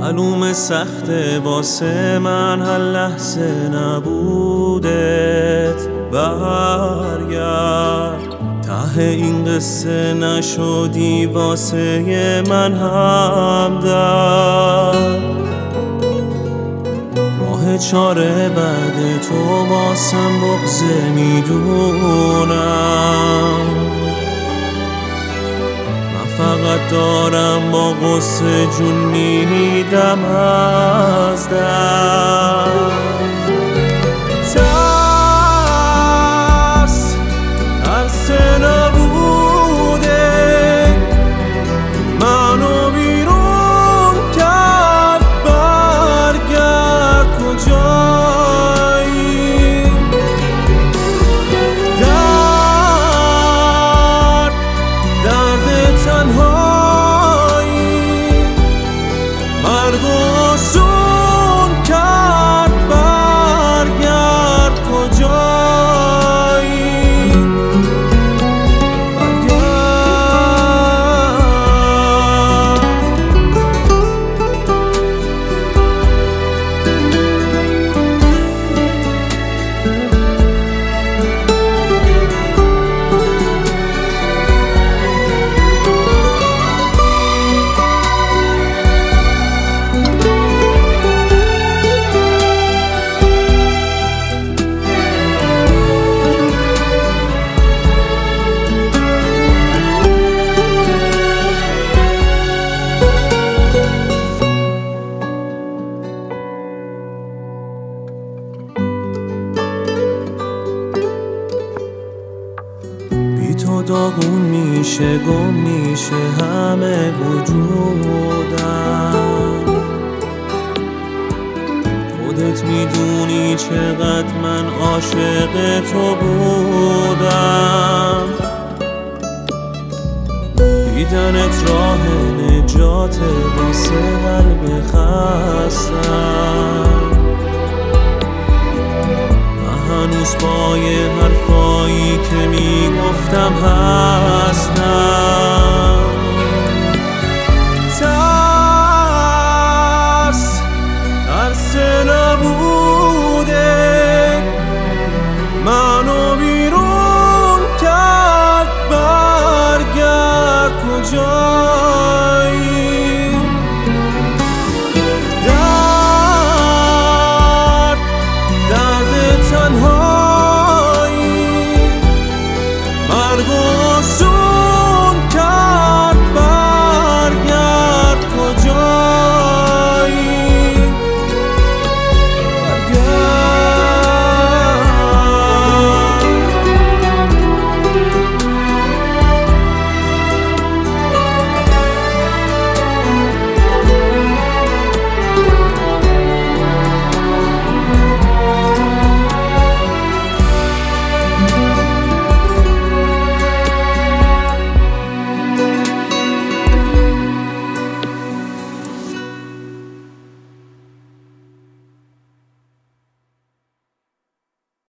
معلوم سخته واسه من هر لحظه نبودت. برگرد ته این قصه نشدی واسه من همدرد. راه چاره بعد تو واسم بغضه میدونم. فقط دارم با غصه جون میدم از ترس نبوده منو بیرون کرد. برگرد کجایی؟ درد تنهایی مرگ آسون کرد. برگرد کجایی؟ تو داغون میشه گم میشه همه وجودم. خودت میدونی چقدر من عاشق تو بودم. دیدنت راه نجات واسه قلب خستم. هنوز پای حرفایی که میگفتم هستم. ترس نبوده منو بیرون کرد. برگرد کجایی؟ تنهایی مرگ و